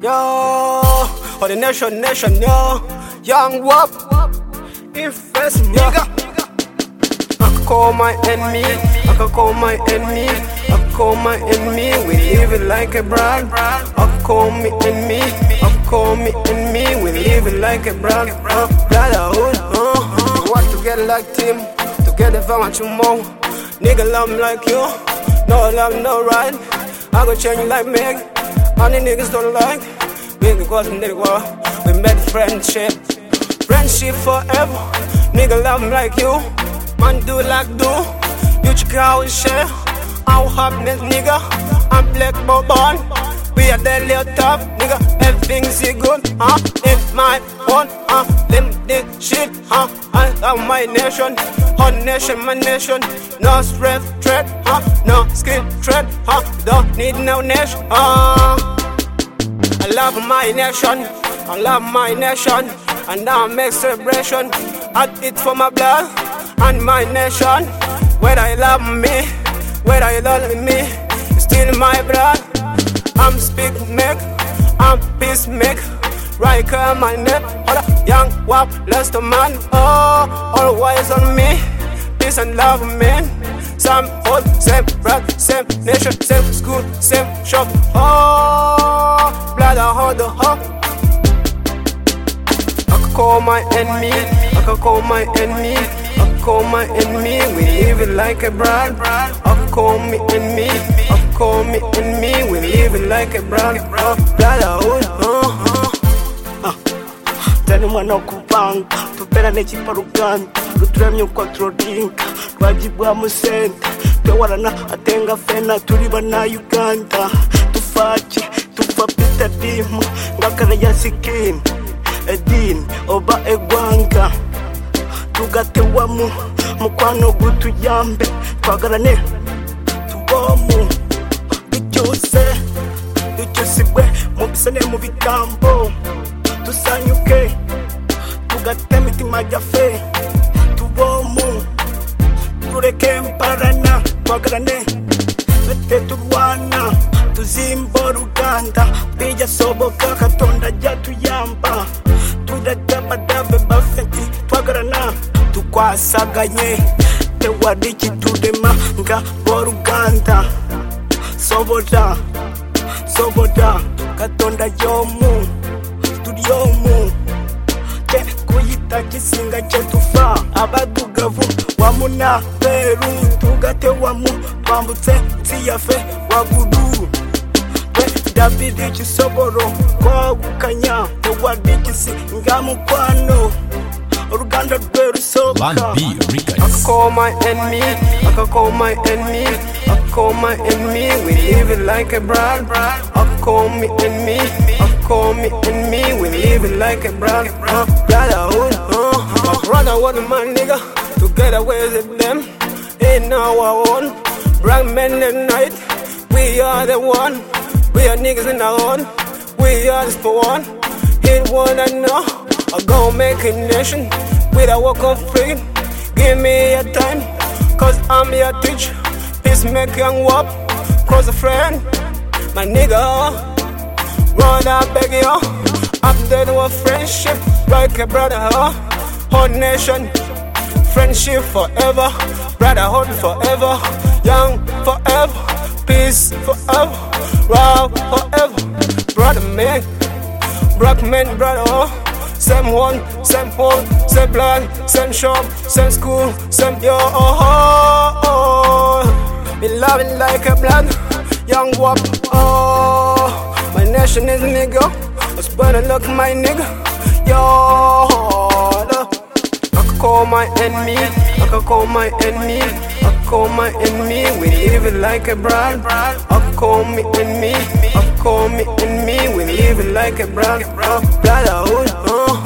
Yo, all the nation, yo. Young Wap, invest, nigga. I can call my enemy, I can call my enemy, I can call my enemy. We live it like a brand. I can call me enemy, I can call me enemy. We live it like a brand. Brotherhood, you want to get like Tim, together for much more. Nigga love me like you, no love, no right. I go change you like Meg, all the niggas don't like. Because nigga, we made friendship forever. Nigga love me like you, man do like do. You check out share, our happiness nigga. I'm black born, we are the little top nigga. Everything's good, it's my own, them this shit, I love my nation, my nation. No stress, threat, no skill, threat, don't need no nation, I love my nation, I love my nation, and now I make celebration. I eat for my blood and my nation. Whether you love me, whether you love me, it's still my blood. I'm speak make, I'm peace make. Right on my neck, young wap, last man. Always on me, peace and love, man. Same old, same brand, same nation, same school, same shop. Blood, I can call my enemy, I can call my enemy, I can call my enemy. We live it like a brand. I can call me enemy, I can call me enemy. We live it like a brand. Brotherhood, Tani mwana kupanga, tupera nechipa ruganda. Ruturemye kontrolinga, rwajibwa musente. Twewarana atenga fena, turiba na Uganda. Tufache, tufapita dimu, ngakara ya sikini. Edin, oba egwanga. Tugatewa mukwano gutuyambe. Twagarane, tubomu. Ducyusibwe, mubisane mu bitambo. Tusanyuke, tugate mitima jafe. Tubomu, tureke mparana. Twagarane, bete turwana. Tuzimbo Ruganda, bija soboka katonda jatuyamba. Tudadabadabe bafeti, twagarana. Tukwasaganye, tewadiki tudema nga Ruganda. Soboda, katonda yomu. Studiomu, ke kuyita kisinga chetufa. Abadugavu, wamuna Peru. Tugate wamu, bambutse nsiyafe wagudu. David Chisoboro, kwagukanya. Tewadikisi ngamukwano. Uruganda rwerusoka. I can call my enemy, I can call my enemy, I can call my enemy. We live it like a brand. I can call me enemy, I can call me enemy. We live it like a brand. Brotherhood, my brother was my nigga. Together with them, ain't our own. Black men at night, we are the one. We are niggas in our own. We are this for one. Hit one and know. I go make a nation with a walk of freedom. Give me a time, cause I'm your teacher. Peace make young wap, cross a friend. My nigga, run up beg you. Update our friendship like a brother, whole nation. Friendship forever, brotherhood forever. Young forever, peace forever. Wow forever, brother man, black man, brother. Same one, same home, same blood, same shop, same school, same yo. We love it like a blood, young wap. My nation is nigga. I better look my nigga. Yo, I can call my enemy, I can call my enemy, I can call my enemy. We live it like a brand. I can call me enemy, I can call me enemy. We live it like a brand. Brotherhood,